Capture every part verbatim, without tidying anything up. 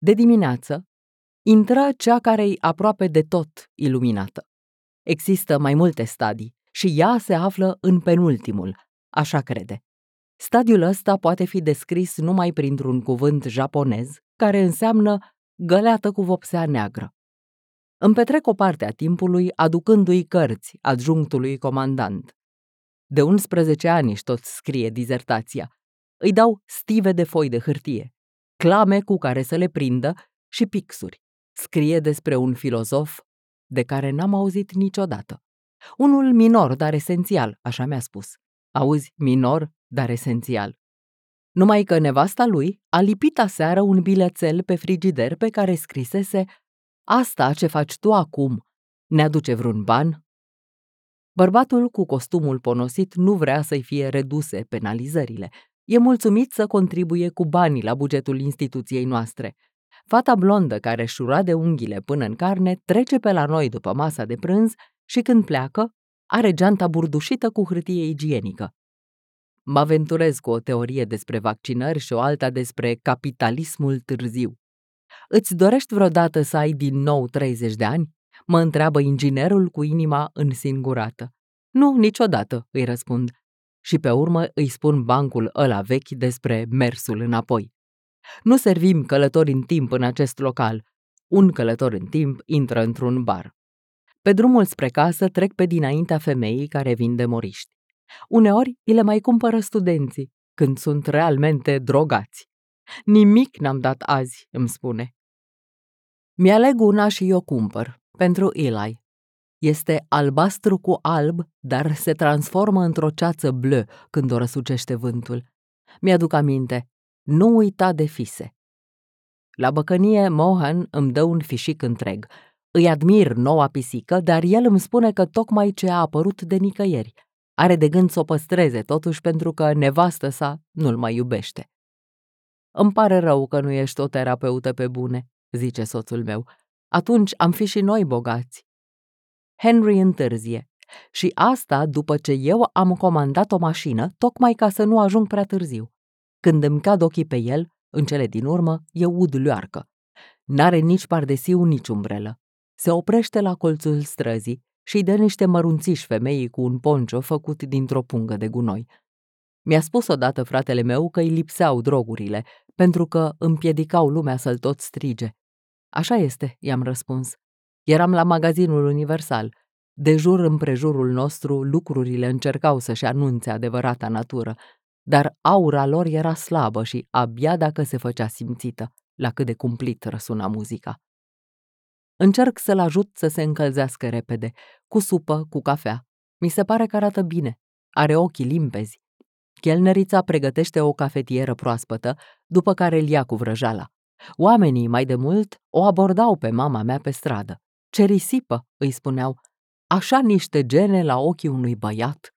De dimineață, intră cea care-i aproape de tot iluminată. Există mai multe stadii și ea se află în penultimul, așa crede. Stadiul ăsta poate fi descris numai printr-un cuvânt japonez, care înseamnă găleată cu vopsea neagră. Îmi petrec o parte a timpului aducându-i cărți adjunctului comandant. De unsprezece ani își tot scrie dizertația. Îi dau stive de foi de hârtie, clame cu care să le prindă și pixuri. Scrie despre un filozof de care n-am auzit niciodată. Unul minor, dar esențial, așa mi-a spus. Auzi, minor, dar esențial. Numai că nevasta lui a lipit aseară un bilețel pe frigider pe care scrisese: "Asta ce faci tu acum, ne aduce vreun ban?" Bărbatul cu costumul ponosit nu vrea să-i fie reduse penalizările. E mulțumit să contribuie cu banii la bugetul instituției noastre. Fata blondă care șura de unghiile până în carne trece pe la noi după masa de prânz și când pleacă are geanta burdușită cu hârtie igienică. Mă aventurez cu o teorie despre vaccinări și o alta despre capitalismul târziu. "Îți dorești vreodată să ai din nou treizeci de ani?" mă întreabă inginerul cu inima însingurată. "Nu, niciodată," îi răspund. Și pe urmă îi spun bancul ăla vechi despre mersul înapoi. Nu servim călători în timp în acest local. Un călător în timp intră într-un bar. Pe drumul spre casă trec pe dinaintea femeii care vinde moriști. Uneori îi le mai cumpără studenții, când sunt realmente drogați. "Nimic n-am dat azi," îmi spune. Mi-aleg una și o cumpăr, pentru Eli. Este albastru cu alb, dar se transformă într-o ceață bleu când o răsucește vântul. Mi-aduc aminte, nu uita de fise. La băcănie, Mohan îmi dă un fișic întreg. Îi admir noua pisică, dar el îmi spune că tocmai ce a apărut de nicăieri. Are de gând să o păstreze, totuși, pentru că nevastă sa nu-l mai iubește. "Îmi pare rău că nu ești o terapeută pe bune," zice soțul meu. "Atunci am fi și noi bogați." Henry întârzie. Și asta după ce eu am comandat o mașină, tocmai ca să nu ajung prea târziu. Când îmi cad ochii pe el, în cele din urmă, e ud luarcă. N-are nici pardesiu, nici umbrelă. Se oprește la colțul străzii și îi dă niște mărunțiși femeii cu un poncio făcut dintr-o pungă de gunoi. Mi-a spus odată fratele meu că îi lipseau drogurile, pentru că împiedicau lumea să-l tot strige. "Așa este," i-am răspuns. "Eram la magazinul Universal. De jur împrejurul nostru lucrurile încercau să-și anunțe adevărata natură, dar aura lor era slabă și abia dacă se făcea simțită, la cât de cumplit răsuna muzica." Încerc să-l ajut să se încălzească repede, cu supă, cu cafea. Mi se pare că arată bine. Are ochii limpezi. Chelnerița pregătește o cafetieră proaspătă, după care îl ia cu vrăjala. Oamenii, mai de mult, o abordau pe mama mea pe stradă. "Ce risipă," îi spuneau, "așa niște gene la ochii unui băiat."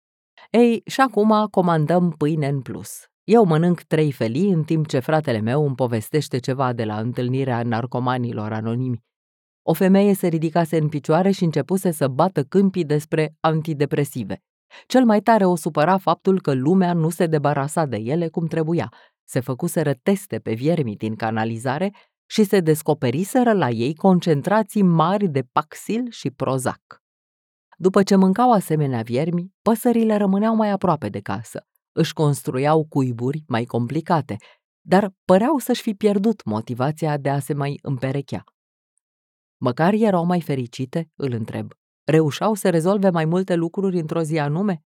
Ei, și acum comandăm pâine în plus. Eu mănânc trei felii, în timp ce fratele meu îmi povestește ceva de la întâlnirea narcomanilor anonimi. O femeie se ridicase în picioare și începuse să bată câmpii despre antidepresive. Cel mai tare o supăra faptul că lumea nu se debarasa de ele cum trebuia. Se făcuseră teste pe viermi din canalizare și se descoperiseră la ei concentrații mari de Paxil și Prozac. După ce mâncau asemenea viermi, păsările rămâneau mai aproape de casă. Își construiau cuiburi mai complicate, dar păreau să-și fi pierdut motivația de a se mai împerechea. Măcar erau mai fericite, îl întreb. Reușeau să rezolve mai multe lucruri într-o zi anume?